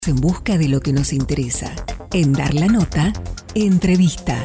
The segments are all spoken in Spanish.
En busca de lo que nos interesa. En Dar la Nota, entrevista.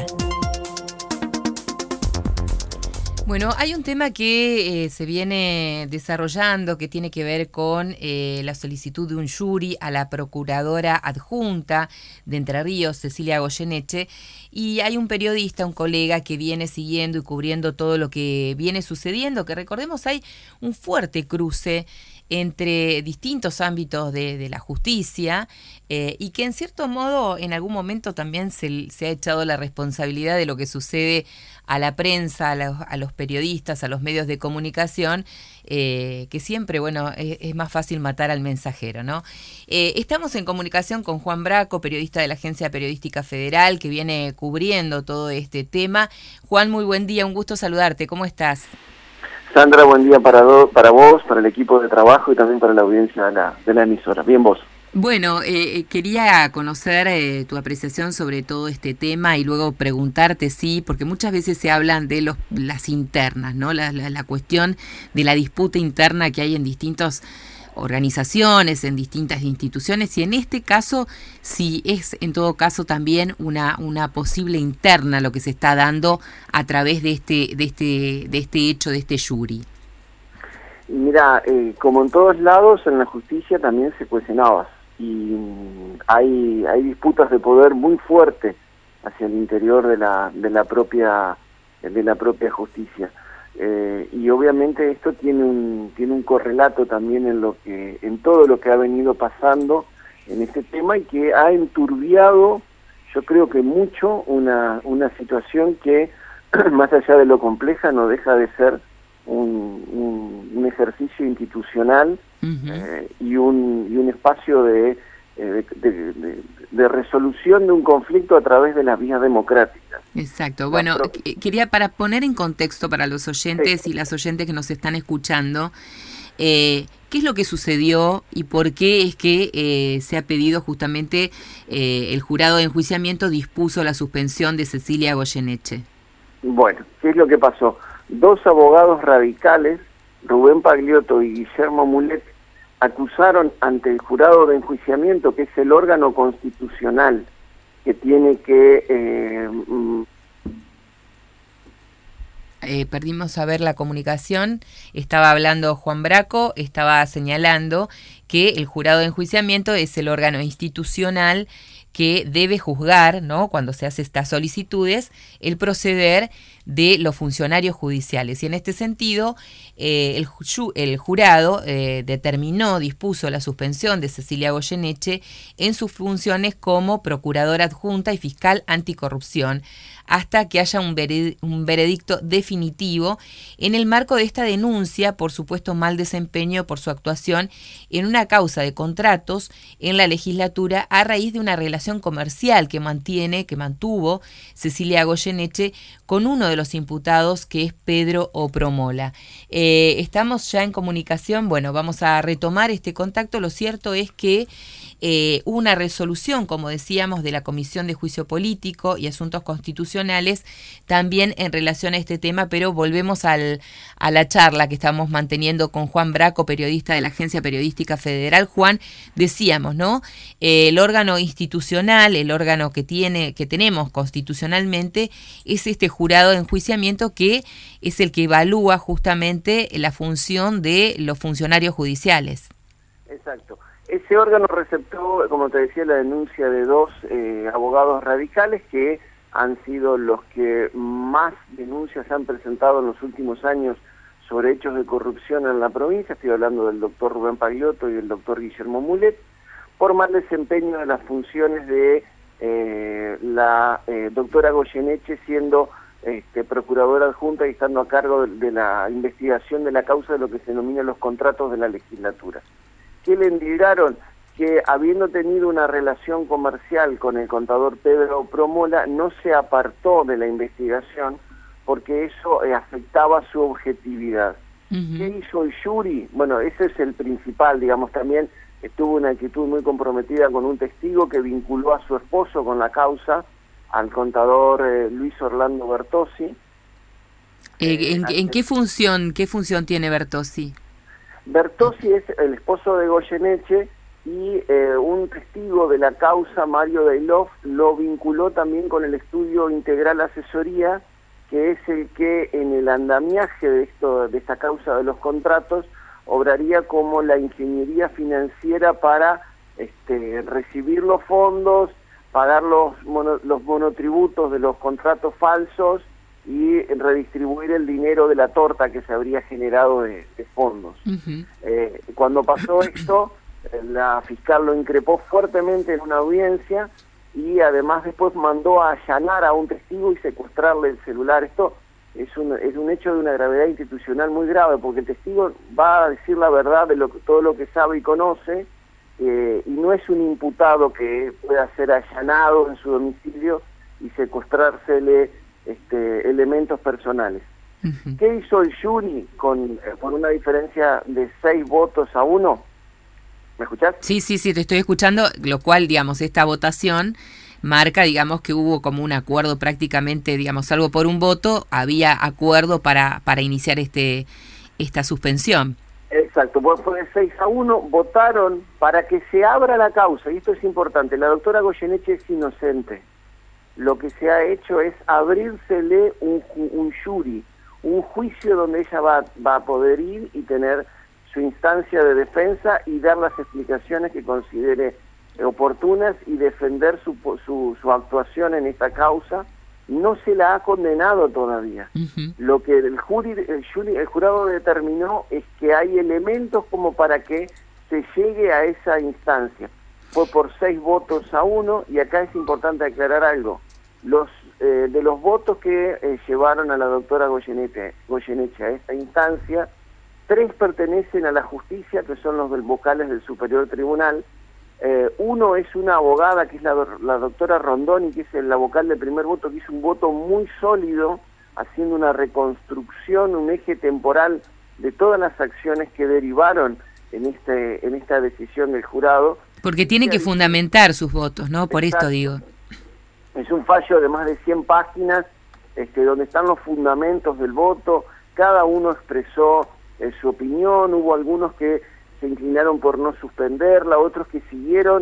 Bueno, hay un tema que se viene desarrollando que tiene que ver con la solicitud de un jury a la procuradora adjunta de Entre Ríos, Cecilia Goyeneche, y hay un periodista, un colega que viene siguiendo y cubriendo todo lo que viene sucediendo, que recordemos hay un fuerte cruce entre distintos ámbitos de la justicia y que en cierto modo en algún momento también se ha echado la responsabilidad de lo que sucede a la prensa, a los periodistas, a los medios de comunicación, que siempre, bueno, es más fácil matar al mensajero, ¿no? Estamos en comunicación con Juan Braco, periodista de la Agencia Periodística Federal, que viene cubriendo todo este tema. Juan, muy buen día, un gusto saludarte, ¿cómo estás? Sandra, buen día para vos, para el equipo de trabajo y también para la audiencia de la emisora. Bien, vos. Bueno, quería conocer tu apreciación sobre todo este tema y luego preguntarte, sí, porque muchas veces se hablan de las internas, ¿no? La cuestión de la disputa interna que hay en distintas organizaciones, en distintas instituciones, y en este caso, si es en todo caso también una posible interna lo que se está dando a través de este hecho, de este jury. Mira, como en todos lados, en la justicia también se cuestionaba, y hay disputas de poder muy fuertes hacia el interior de la propia justicia. Y obviamente esto tiene un correlato también en todo lo que ha venido pasando en este tema y que ha enturbiado, yo creo que mucho, una situación que más allá de lo compleja no deja de ser un ejercicio institucional y un espacio de resolución de un conflicto a través de las vías democráticas. Exacto. Bueno, quería para poner en contexto para los oyentes y las oyentes que nos están escuchando, ¿qué es lo que sucedió y por qué es que se ha pedido justamente el jurado de enjuiciamiento dispuso la suspensión de Cecilia Goyeneche? Bueno, ¿qué es lo que pasó? Dos abogados radicales, Rubén Pagliotto y Guillermo Mulet, acusaron ante el jurado de enjuiciamiento, que es el órgano constitucional que tiene que... Perdimos a ver la comunicación, estaba hablando Juan Braco, estaba señalando que el jurado de enjuiciamiento es el órgano institucional que debe juzgar, ¿no?, cuando se hace estas solicitudes, el proceder de los funcionarios judiciales. Y en este sentido, el jurado dispuso la suspensión de Cecilia Goyeneche en sus funciones como procuradora adjunta y fiscal anticorrupción, hasta que haya un veredicto definitivo en el marco de esta denuncia por supuesto mal desempeño por su actuación en una causa de contratos en la legislatura a raíz de una relación comercial que mantuvo Cecilia Goyeneche con uno de los imputados, que es Pedro Opromola. Estamos ya en comunicación, bueno, vamos a retomar este contacto. Lo cierto es que hubo una resolución, como decíamos, de la Comisión de Juicio Político y Asuntos Constitucionales también en relación a este tema, pero volvemos a la charla que estamos manteniendo con Juan Braco, periodista de la Agencia Periodística Federal. Juan, decíamos, ¿no? El órgano institucional, el órgano que tenemos constitucionalmente, es este jurado de enjuiciamiento que es el que evalúa justamente la función de los funcionarios judiciales. Exacto. Ese órgano receptó, como te decía, la denuncia de dos abogados radicales que han sido los que más denuncias han presentado en los últimos años sobre hechos de corrupción en la provincia. Estoy hablando del doctor Rubén Pagliotto y el doctor Guillermo Mulet, por mal desempeño de las funciones de la doctora Goyeneche siendo procuradora adjunta y estando a cargo de la investigación de la causa de lo que se denomina los contratos de la legislatura. ¿Qué le endilgaron? Que habiendo tenido una relación comercial con el contador Pedro Opromola, no se apartó de la investigación porque eso afectaba su objetividad. ¿Qué hizo el jury? Bueno, ese es el principal, digamos, también estuvo una actitud muy comprometida con un testigo que vinculó a su esposo con la causa, al contador Luis Orlando Bertossi. ¿En qué función tiene Bertossi? Bertossi es el esposo de Goyeneche y un testigo de la causa, Mario Deilov, lo vinculó también con el estudio Integral Asesoría, que es el que en el andamiaje de esta causa de los contratos obraría como la ingeniería financiera para recibir los fondos, pagar los monotributos de los contratos falsos y redistribuir el dinero de la torta que se habría generado de fondos. Cuando pasó esto, la fiscal lo increpó fuertemente en una audiencia y además después mandó a allanar a un testigo y secuestrarle el celular. Esto es un hecho de una gravedad institucional muy grave, porque el testigo va a decir la verdad de todo lo que sabe y conoce, y no es un imputado que pueda ser allanado en su domicilio y secuestrársele elementos personales. ¿Qué hizo el jury por una diferencia de 6 votos a 1? ¿Me escuchás? Sí, te estoy escuchando, lo cual, digamos, esta votación marca, digamos, que hubo como un acuerdo prácticamente, digamos, salvo por un voto, había acuerdo para iniciar esta suspensión. Exacto, fue de 6 a 1, votaron para que se abra la causa, y esto es importante, la doctora Goyeneche es inocente. Lo que se ha hecho es abrírsele un jury, un juicio donde ella va a poder ir y tener su instancia de defensa y dar las explicaciones que considere oportunas y defender su actuación en esta causa. No se la ha condenado todavía. Lo que el jurado determinó es que hay elementos como para que se llegue a esa instancia. Fue por 6 votos a 1, y acá es importante aclarar algo. De los votos que llevaron a la doctora Goyeneche a esta instancia, 3 pertenecen a la justicia, que son los vocales del Superior Tribunal. Uno es una abogada, que es la doctora Rondoni, que es la vocal de primer voto, que hizo un voto muy sólido, haciendo una reconstrucción, un eje temporal de todas las acciones que derivaron en esta decisión del jurado. Porque tiene que fundamentar sus votos, ¿no? Por esto digo. Es un fallo de más de 100 páginas, donde están los fundamentos del voto. Cada uno expresó su opinión. Hubo algunos que se inclinaron por no suspenderla, otros que siguieron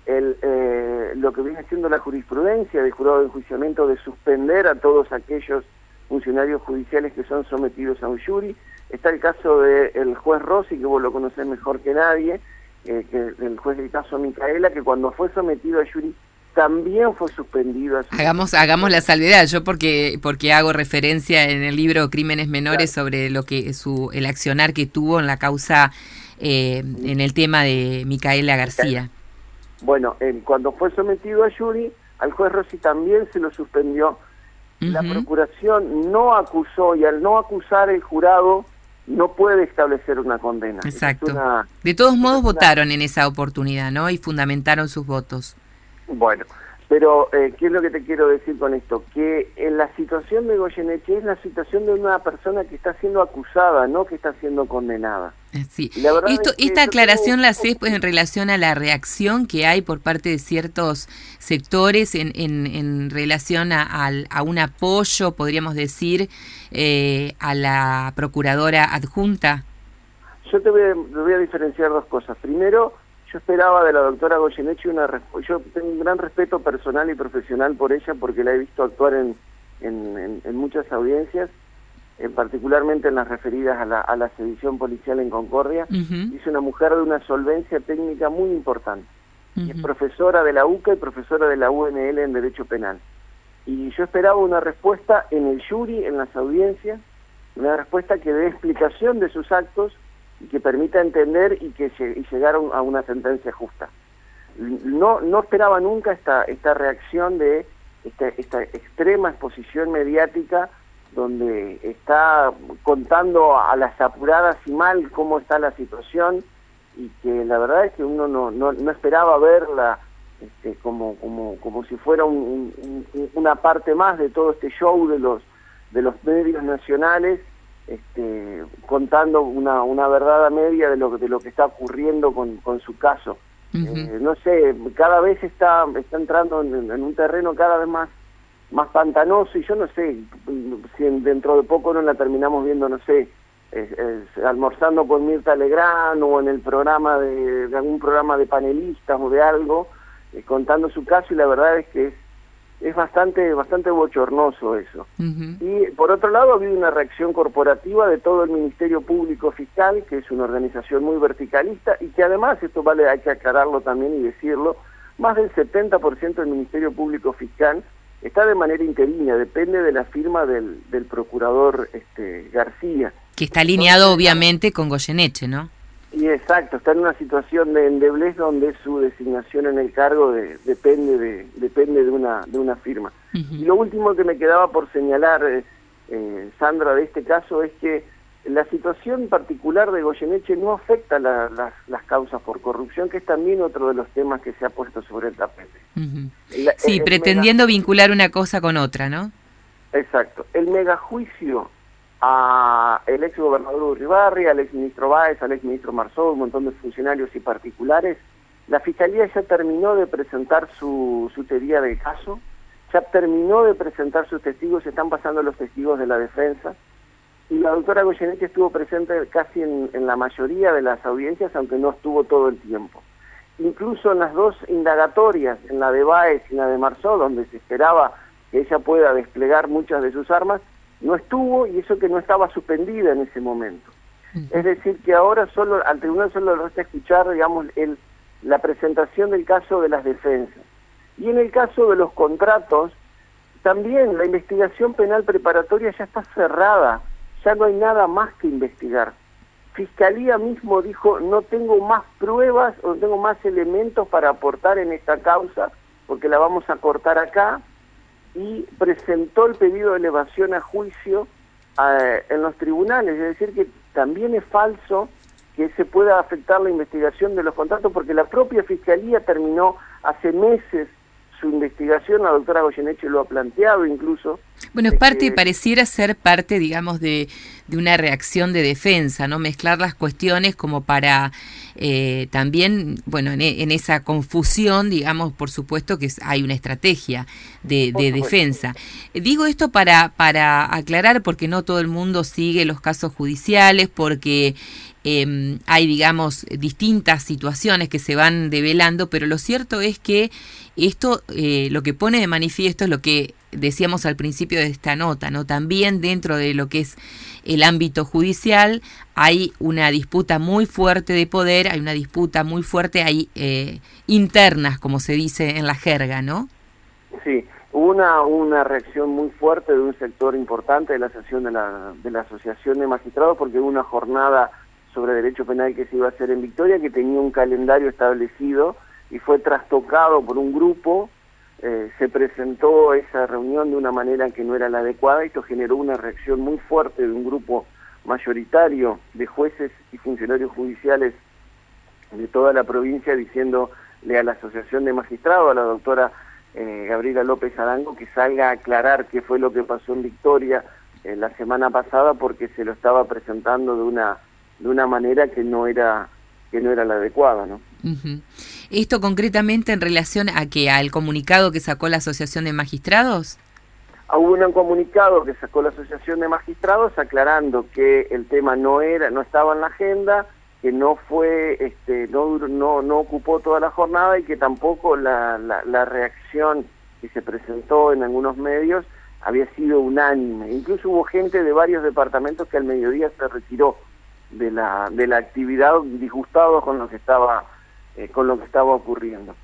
lo que viene siendo la jurisprudencia del jurado de enjuiciamiento, de suspender a todos aquellos funcionarios judiciales que son sometidos a un jury. Está el caso del juez Rossi, que vos lo conocés mejor que nadie, que el juez del caso Micaela, que cuando fue sometido a jury también fue suspendido. Hagamos la salvedad, yo porque hago referencia en el libro Crímenes Menores, claro, sobre el accionar que tuvo en la causa, en el tema de Micaela García. Bueno, cuando fue sometido a jury, al juez Rossi también se lo suspendió. La procuración no acusó, y al no acusar el jurado no puede establecer una condena. Exacto. De todos modos votaron en esa oportunidad, ¿no? Y fundamentaron sus votos. Bueno, pero ¿qué es lo que te quiero decir con esto? Que en la situación de Goyeneche es la situación de una persona que está siendo acusada, no que está siendo condenada. Sí. Esta aclaración la haces pues en relación a la reacción que hay por parte de ciertos sectores en relación a un apoyo, podríamos decir, a la procuradora adjunta. Yo te voy a diferenciar 2 cosas. Primero, yo esperaba de la doctora Goyeneche yo tengo un gran respeto personal y profesional por ella, porque la he visto actuar en muchas audiencias, particularmente en las referidas a la sedición policial en Concordia. Es una mujer de una solvencia técnica muy importante. Es profesora de la UCA y profesora de la UNL en Derecho Penal. Y yo esperaba una respuesta en el jury, en las audiencias, una respuesta que dé explicación de sus actos y que permita entender y llegar a una sentencia justa. No esperaba nunca esta reacción de esta extrema exposición mediática, donde está contando a las apuradas y mal cómo está la situación, y que la verdad es que uno no esperaba verla como si fuera una parte más de todo este show de los medios nacionales, contando una verdad a media de lo que está ocurriendo con su caso. No sé, cada vez está entrando en un terreno cada vez más pantanoso, y yo no sé si dentro de poco no la terminamos viendo, no sé, almorzando con Mirta Legrand o en el programa de algún programa de panelistas o de algo, contando su caso, y la verdad es que es bastante bochornoso eso. Y por otro lado ha habido una reacción corporativa de todo el Ministerio Público Fiscal, que es una organización muy verticalista, y que además, esto hay que aclararlo también y decirlo, más del 70% del Ministerio Público Fiscal está de manera interina, depende de la firma del procurador García. Que está alineado obviamente con Goyeneche, ¿no? Y exacto, está en una situación de endeblez donde su designación en el cargo depende de una firma. Y lo último que me quedaba por señalar, Sandra, de este caso es que la situación particular de Goyeneche no afecta las causas por corrupción, que es también otro de los temas que se ha puesto sobre el tapete. Sí, pretendiendo vincular una cosa con otra, ¿no? Exacto. El megajuicio a el ex gobernador Urribarri, al ex ministro Báez, al ex ministro Marzó, un montón de funcionarios y particulares, la Fiscalía ya terminó de presentar su teoría del caso, ya terminó de presentar sus testigos, se están pasando los testigos de la defensa, y la doctora Goyeneche estuvo presente casi en la mayoría de las audiencias, aunque no estuvo todo el tiempo. Incluso en las dos indagatorias, en la de Báez y en la de Marzó, donde se esperaba que ella pueda desplegar muchas de sus armas, no estuvo, y eso que no estaba suspendida en ese momento. Es decir, que ahora al tribunal solo le resta escuchar, digamos, la presentación del caso de las defensas. Y en el caso de los contratos, también la investigación penal preparatoria ya está cerrada, ya no hay nada más que investigar. Fiscalía mismo dijo, no tengo más pruebas o no tengo más elementos para aportar en esta causa, porque la vamos a cortar acá, y presentó el pedido de elevación a juicio en los tribunales. Es decir, que también es falso que se pueda afectar la investigación de los contratos, porque la propia Fiscalía terminó hace meses su investigación, la doctora Goyeneche lo ha planteado incluso. Bueno, es parte, pareciera ser parte, digamos, de una reacción de defensa, ¿no? Mezclar las cuestiones como para también, bueno, en esa confusión, digamos, por supuesto que hay una estrategia de defensa. Digo esto para aclarar, porque no todo el mundo sigue los casos judiciales, porque hay, digamos, distintas situaciones que se van develando, pero lo cierto es que esto lo que pone de manifiesto es lo que decíamos al principio de esta nota, ¿no? También dentro de lo que es el ámbito judicial hay una disputa muy fuerte de poder, hay una disputa muy fuerte, hay internas, como se dice en la jerga, ¿no? Sí, hubo una reacción muy fuerte de un sector importante de la sesión de la Asociación de Magistrados, porque hubo una jornada sobre derecho penal que se iba a hacer en Victoria, que tenía un calendario establecido y fue trastocado por un grupo. Se presentó esa reunión de una manera que no era la adecuada, y esto generó una reacción muy fuerte de un grupo mayoritario de jueces y funcionarios judiciales de toda la provincia, diciéndole a la Asociación de Magistrados, a la doctora Gabriela López Arango, que salga a aclarar qué fue lo que pasó en Victoria la semana pasada, porque se lo estaba presentando de una manera que no era la adecuada, ¿no? ¿Esto concretamente en relación a al comunicado que sacó la Asociación de Magistrados? Hubo un comunicado que sacó la Asociación de Magistrados aclarando que el tema no estaba en la agenda, que no fue, no ocupó toda la jornada, y que tampoco la reacción que se presentó en algunos medios había sido unánime. Incluso hubo gente de varios departamentos que al mediodía se retiró de la actividad, disgustados con lo que estaba ocurriendo.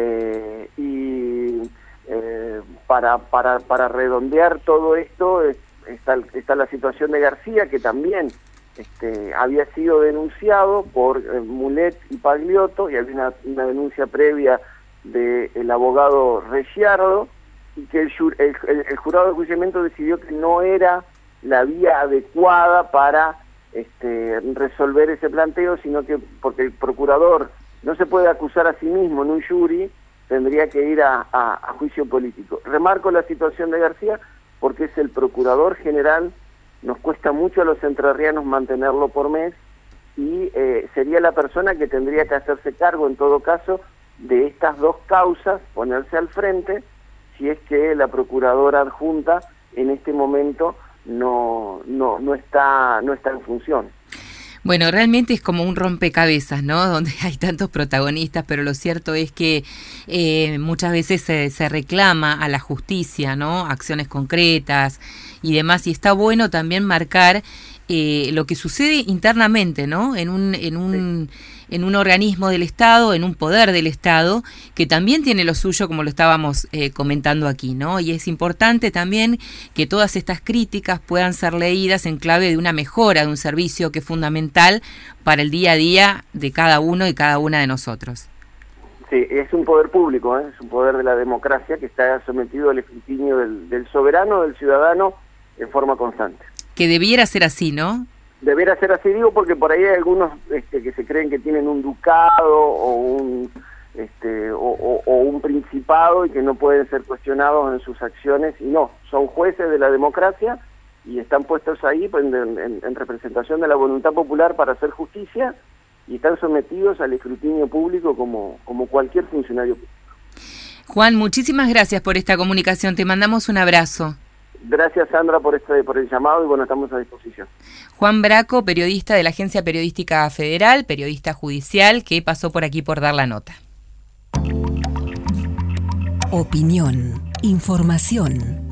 Para redondear todo esto está la situación de García, que también había sido denunciado por Mulet y Pagliotto, y había una denuncia previa del abogado Reggiardo, y que el jurado de enjuiciamiento decidió que no era la vía adecuada para resolver ese planteo, sino que porque el procurador no se puede acusar a sí mismo en un jury, tendría que ir a juicio político. Remarco la situación de García porque es el procurador general, nos cuesta mucho a los entrerrianos mantenerlo por mes, y sería la persona que tendría que hacerse cargo en todo caso de estas dos causas, ponerse al frente, si es que la procuradora adjunta en este momento no está en función. Bueno, realmente es como un rompecabezas, ¿no? Donde hay tantos protagonistas, pero lo cierto es que muchas veces se reclama a la justicia, ¿no? Acciones concretas y demás, y está bueno también marcar lo que sucede internamente, ¿no? En un organismo del Estado, en un poder del Estado, que también tiene lo suyo, como lo estábamos comentando aquí, ¿no? Y es importante también que todas estas críticas puedan ser leídas en clave de una mejora de un servicio que es fundamental para el día a día de cada uno y cada una de nosotros. Sí, es un poder público, es un poder de la democracia que está sometido al escrutinio del soberano, del ciudadano, en forma constante. Que debiera ser así, ¿no? Debiera ser así, digo, porque por ahí hay algunos que se creen que tienen un ducado o un principado y que no pueden ser cuestionados en sus acciones, y no, son jueces de la democracia y están puestos ahí en representación de la voluntad popular para hacer justicia, y están sometidos al escrutinio público como cualquier funcionario público. Juan, muchísimas gracias por esta comunicación, te mandamos un abrazo. Gracias, Sandra, por el llamado, y bueno, estamos a disposición. Juan Braco, periodista de la Agencia Periodística Federal, periodista judicial, que pasó por aquí por Dar la Nota. Opinión, información.